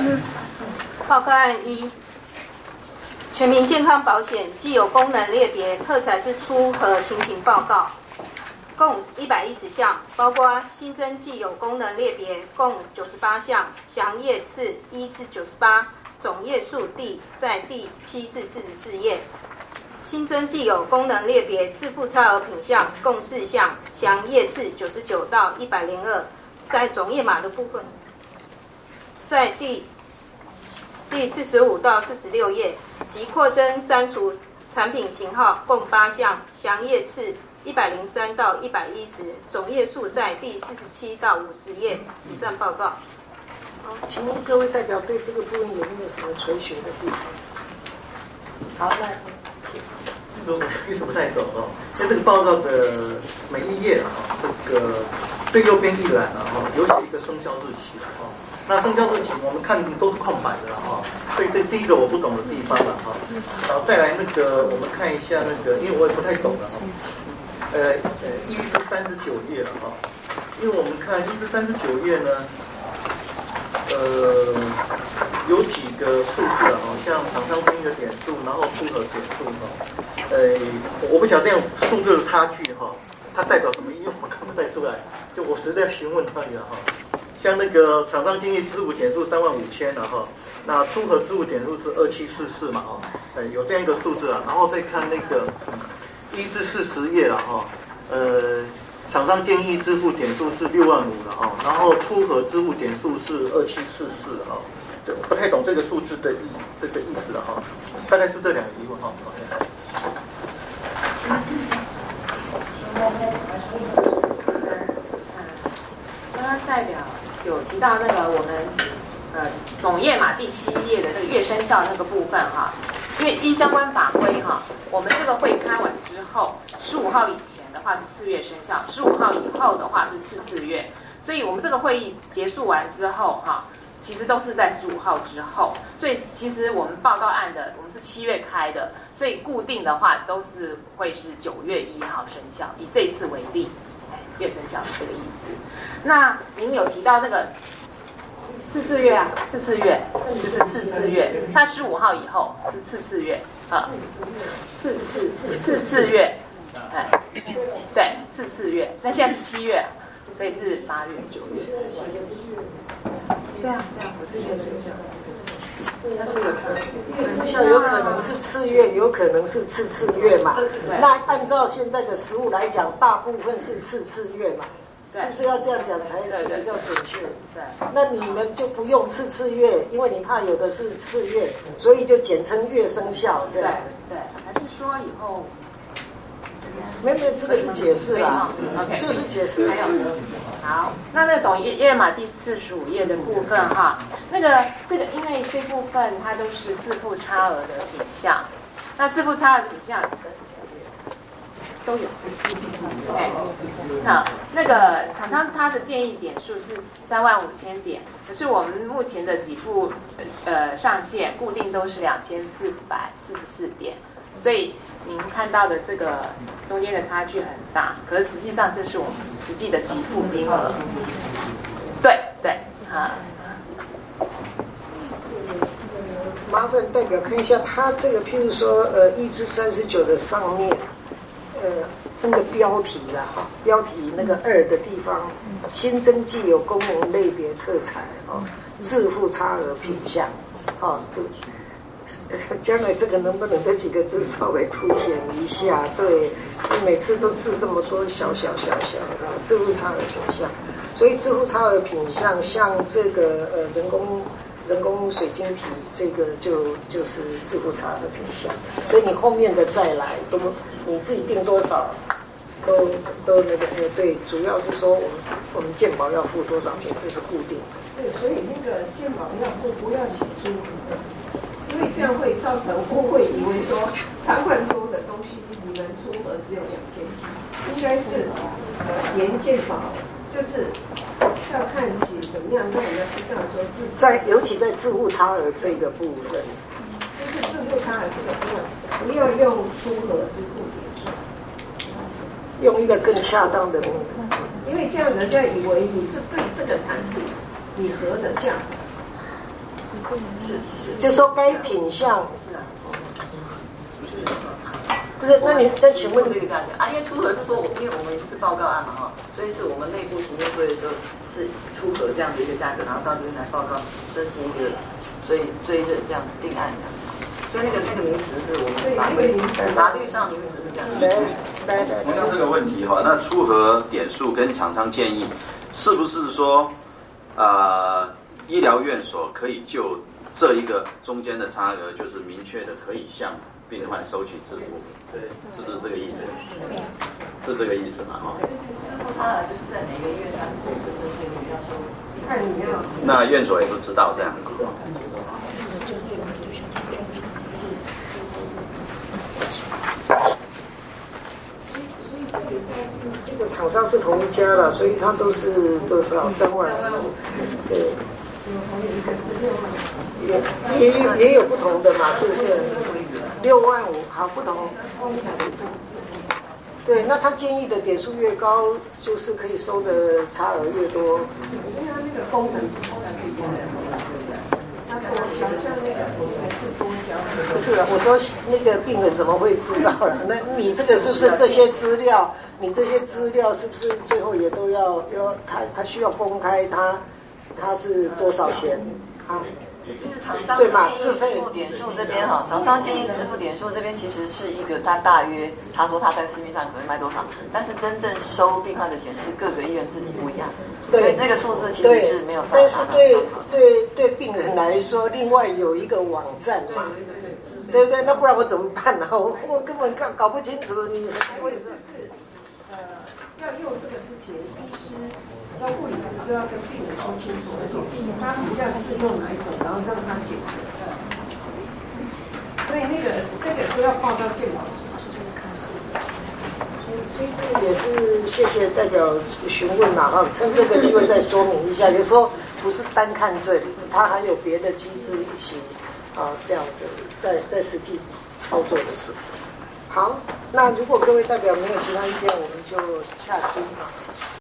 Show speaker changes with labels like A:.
A: 报告案一：全民健康保险既有功能类别特采之初核情形报告，共110项，包括新增既有功能类别共98项，详页次1至98，总页数在第7至44页。新增既有功能类别自负差额品项共4项，详页次99到102，在总页码的部分，在第45到46页，及扩增删除产品型号共8项，详页次103到110，总页数在第47到50页。以上报告。
B: 好，请问各位代表对这个部分有没有什么垂学的地方？好，来。
C: 我一直不太懂哦，在这个报告的每一页这个最右边一栏有写一个生效日期那生效日期我们看都是空白的所以这第一个我不懂的地方然后再来我们看一下因为我也不太懂了1至39页了因为我们看1至39页呢。有几个数字像厂商间的点数，然后出核点数我不晓得这样数字的差距它代表什么意义，我看不太出来，就我实在询问他了像厂商经济支付点数35000那出核支付点数是2744嘛有这样一个数字然后再看1至40页了厂商建议支付点数是65000了然后出核支付点数是2744对，我不太懂这个数字的意思了大概是这两个疑问
D: 刚刚代表有提到我们总页码第7页的月生效那个部分因为依相关法规我们这个会开完之后，15号以前的话是4月生效，15号以后的话是次月，所以我们这个会议结束完之后其实都是在15号之后，所以其实我们报告案的我们是7月开的，所以固定的话都是会是9月1号生效，以这一次为例，月生效是这个意思。那您有提到次月次月就是次月，它15号以后是次月次月，对，次月，那现在是7月，所以是8月、9月。对啊，我是月生效，那是
B: 月生效有可能是次月，有可能是次月嘛。那按照现在的实务来讲，大部分是次月嘛。是不是要这样讲才是比较准确？
D: 对，
B: 那你们就不用次月，因为你怕有的是次月，所以就简称月生效这样。
D: 对，还是说以后？
B: 没有，这个是解释啦，就是解释。
D: 还有，好，那总页码第45页的部分这个因为这部分它都是自负差额的品项，那自负差额的品项。都有，好，厂商他的建议点数是35000点，可是我们目前的给付上限固定都是2444点，所以您看到的这个中间的差距很大，可是实际上这是我们实际的给付金额。对，
B: 麻烦代表看一下，他这个譬如说1至39的上面。那个标题啦标题2的地方，新增既有功能类别特采自负差额品项将来这个能不能这几个字稍微凸显一下？对，每次都字这么多，小的自负差额品项，所以自负差额品项像这个人工水晶体这个就是自负差额品项，所以你后面的再来都你自己定多少都对，主要是说我们健保要付多少钱，这是固定的。
E: 对，所以健保要付不要写出因为这样会造成会以为说3万多的东西你们出核只有2000几，应该是沿健保就是要看起怎么样让人家知道说是
B: 尤其在自负差额这个部分，
E: 就是自负差额这个部分不要用出核支付点数，
B: 用一个更恰当的名字，
E: 因为这样人家以为你是对这个产品你核的价格。
D: 是，
B: 就说该品项
D: 是啊。
B: 不是，那你再请问
D: 这个价钱啊？因为出核是说，因为我们是报告案嘛哈，所以是我们内部行政会的时候是出核这样的一个价格，然后到这边来报告，这是一个追认这样定案的。所以那个名词是我们法律上名词是这样的。
F: 同样这个问题哈，那出核点数跟厂商建议，是不是说医疗院所可以就这一个中间的差额，就是明确的可以向病患收取支付？对，是不是这个意思？是这个意思嘛？哈。
D: 支付差额就是在每个医院它是有一个针对你要收，你看你要。
F: 那院所也都知道这样。
B: 这个厂商是同一家了，所以它都是多少3万，对，也有不同的嘛，是不是？6万5，好，不同。对，那他建议的点数越高，就是可以收的差额越多。
E: 因为它那个功能不一样，它多交，像那个还是多交。
B: 不是，我说那个病人怎么会知道了？那你这个是不是这些资料？你这些资料是不是最后也都要他需要公开他是多少钱啊？
D: 其实厂商建议支付点数这边哈，厂商建议支付点数这边其实是一个他大约他说他在市面上可能卖多少，但是真正收病患的钱是各个医院自己不一样，所以这个数字其实是没有。
B: 但是对病人来说，另外有一个网站嘛，对不对？那不然我怎么办呢？我根本搞不清楚你为什么。
E: 要用这个之前，医师到护理师都要跟病人说清楚，而且他比较适用哪一种，然后让他选择。所以那个都要报到健保署去看。
B: 所以这个也是谢谢代表询问嘛哈，趁这个机会再说明一下，有时候不是单看这里，它还有别的机制一起这样子在实际操作的时候。好，那如果各位代表没有其他意见，我们就下期。